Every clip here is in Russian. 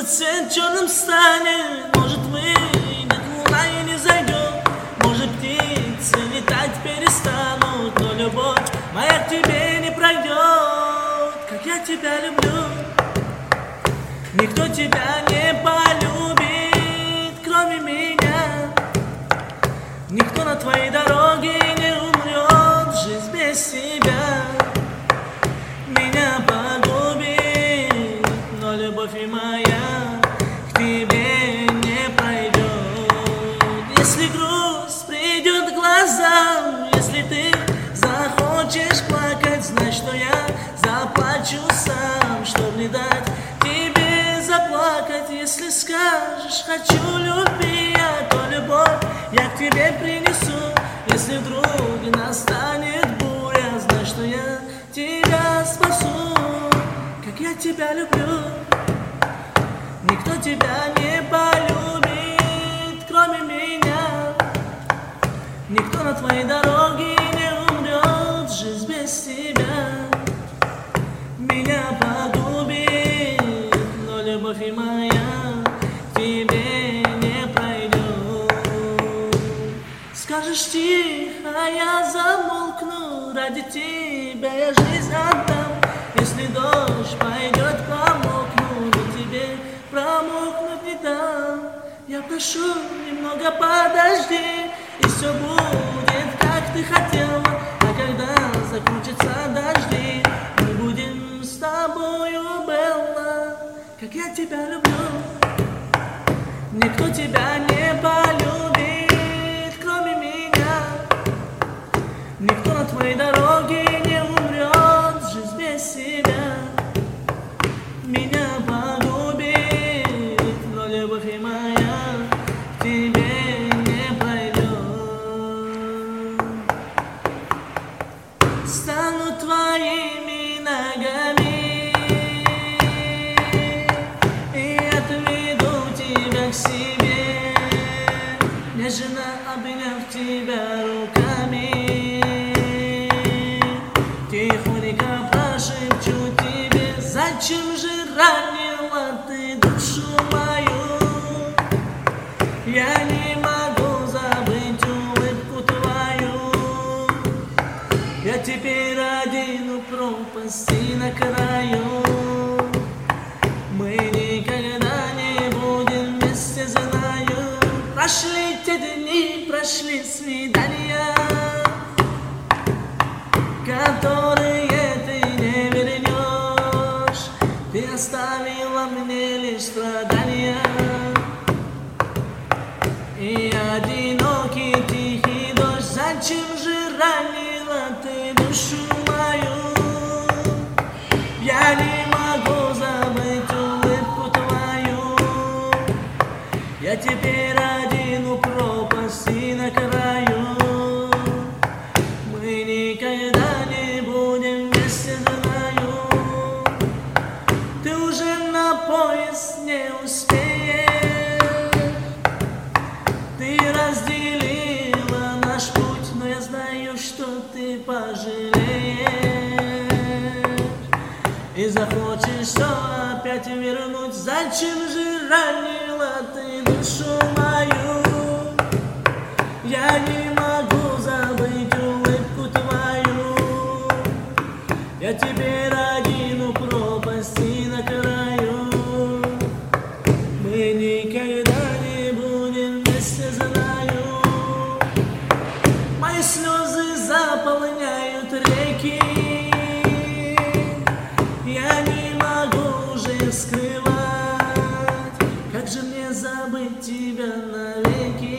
Может, свет черным станет, может, выйдет луна и не зайдет, может, птицы летать перестанут, но любовь моя к тебе не пройдет. Как я тебя люблю, никто тебя не полюбит, кроме меня. Никто на твоей дороге не умрет, жизнь без тебя меня погубит, но любовь и моя к тебе не пройдет. Если грусть придет к глазам, если ты захочешь плакать, знай, что я заплачу сам, чтоб не дать тебе заплакать. Если скажешь хочу любви, то любовь я к тебе принесу. Если вдруг настанет буря, знай, что я тебя спасу. Как я тебя люблю, никто тебя не полюбит, кроме меня. Никто на твоей дороге не умрет, жизнь без тебя меня погубит, но любовь и моя к тебе не пройдет. Скажешь тихо, я замолкну, ради тебя я жизнь отдам. Если дождь пойдет, промокну, но тебе промокнуть не дам. Я прошу, немного подожди, и все будет, как ты хотела. А когда закончатся дожди, мы будем с тобою, Белла. Как я тебя люблю, никто тебя не полюбит, кроме меня. Никто на твоей дороге не умрет, жизнь без себя меня погубит, но любовь и моя к тебе не пройдет. Стану твоими ногами и отведу тебя к себе, нежно обняв тебя руками, тихонько прошепчу тебе: зачем же ранила ты душу мою? Я не могу забыть улыбку твою. Я теперь один у пропасти на краю. Мы никогда не будем вместе, знаю. Прошли те дни, прошли свидания, которые ты не вернешь. Ты оставила мне лишь страдания и одинокий тихий дождь. Зачем же ранила ты душу мою? Я не могу забыть улыбку твою. Я теперь один у пропасти на краю. Мы никогда не будем вместе, знаю. Ты уже на поезд не успеешь. Ты разделила наш путь, но я знаю, что ты пожалеешь и захочешь все опять вернуть. Зачем же ранила ты душу мою? Я не могу забыть улыбку твою. Я теперь один у пропасти на краю. Мы никогда не будем вместе, знаю. Мои слезы заполняют реки. Я не могу уже скрывать. Как же мне забыть тебя навеки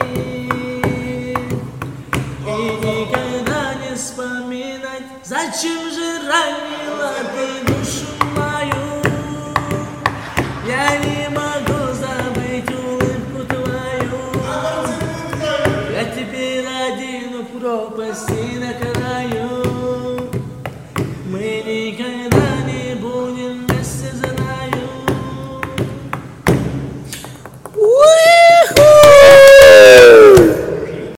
и никогда не вспоминать? Зачем же ранила ты душу мою? Я не могу забыть улыбку твою. Я теперь один у пропасти на краю.